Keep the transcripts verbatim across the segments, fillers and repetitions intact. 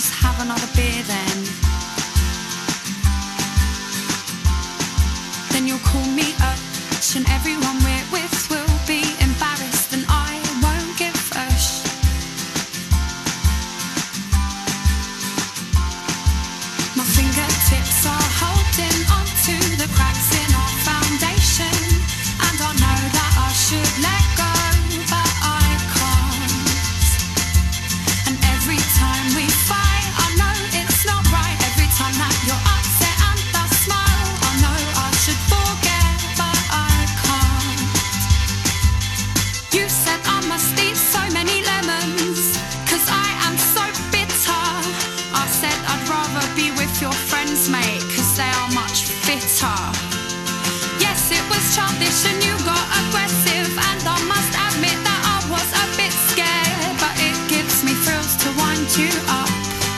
let's have another beer then. Then you'll call me up, and everyone we're with will be embarrassed, and I won't give a sh. My fingertips are holding onto the cracks in our foundation, and I know that I should let go, but I can't. And every time we fight, I know it's not right. Every time that you're upset and I smile, I know I should forget, but I can't. You said I must eat so many lemons, 'cause I am so bitter. I said I'd rather be with your friends, mate, 'cause they are much fitter. Yes, it was childish and you got aggressive, and I must admit that I was a bit scared, but it gives me thrills to wind you up.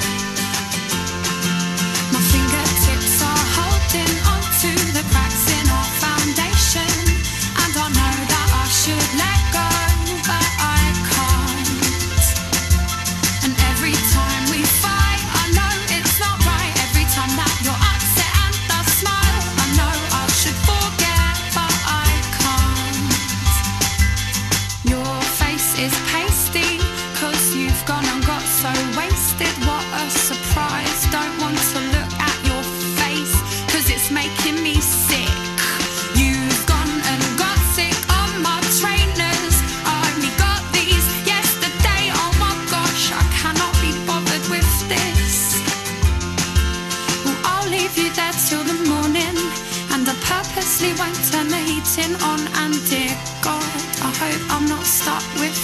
My fingertips are holding onto the cracks in our foundation, and I know that I should let go, but I can't. And every time we fight, I know it's not right. Every time that you're upset and I smile, I know I should forget, but I can't. Your face is pasty, 'cause you've gone and got so wasted. What a surprise. Don't want to look at your face, 'cause it's making me sick. You've gone and got sick on my trainers. I only got these yesterday. Oh my gosh, I cannot be bothered with this. Well, I'll leave you there till the morning, and I purposely won't turn the heating on. And dear God, I hope I'm not stuck with